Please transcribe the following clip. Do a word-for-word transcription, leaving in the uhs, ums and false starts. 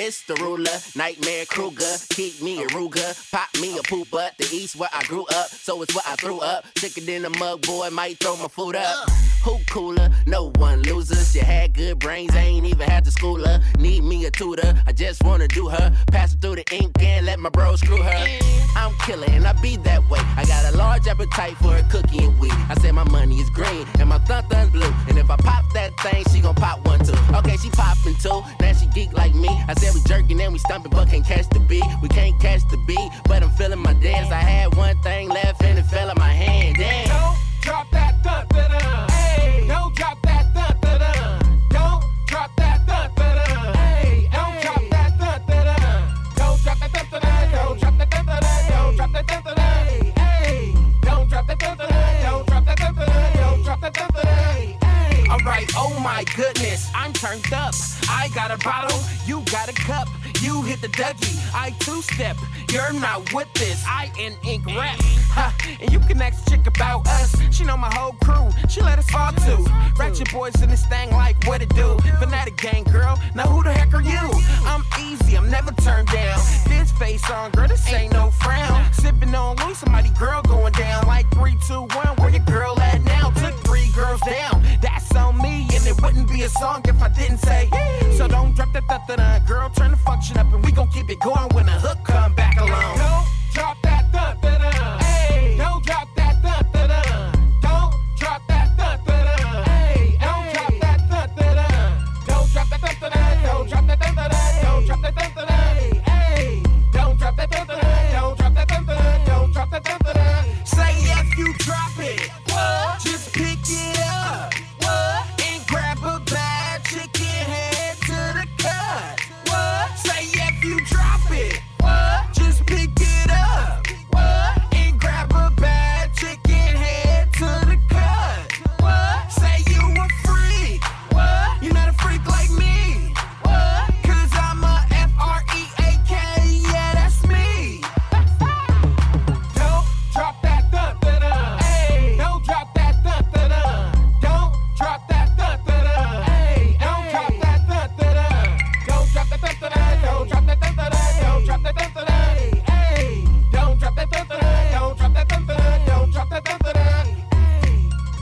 it's the ruler, Nightmare Kruger. Keep me a Ruger, pop me a pooper. The east where I grew up, so it's where I threw up. Sicker than a mug boy, might throw my food up. Who cooler? No one loser. She had good brains, I ain't even had to school her. Need me a tutor, I just wanna do her. Pass her through the ink and let my bro screw her. I'm killer and I be that way. I got a large appetite for a cookie and weed. I said my money is green and my thun thun's blue. And if I pop that thing, she gon' pop one too. Okay, she poppin' too, now she geek like me. I said we jerking and we stumpin', but can't catch the beat. We can't catch the beat, but I'm feeling my dance. I had one thing left and it fell in my hand. Damn. Don't drop that dun dun dun. Hey, don't drop that dun dun dun. Don't drop that dun dun dun. Hey, don't drop that dun dun dun. Don't drop that dun dun dun. Don't drop that dun dun dun. Don't drop that dun dun dun. Hey, don't drop that dun dun dun. Don't drop that dun dun dun. Don't drop that dun dun dun. Alright, oh my goodness, I'm turned up. I got a bottle, you got a cup. You hit the Dougie, I two-step. You're not with this, I in ink rap. Ha, and you can ask a chick about us. She know my whole crew, she let us all too. Ratchet boys in this thing like what it do. Fanatic gang girl, now who the heck are you? I'm easy, I'm never turned down. This face on, girl, this ain't no frown. Sipping on Louis, somebody girl going down. Like three, two, one, where your girl at now? Took three girls down, that's on me. And it wouldn't be a song if I didn't say, so don't drop that da da da. Girl, turn the function up and we gon' keep it going when the hook come back along. Don't drop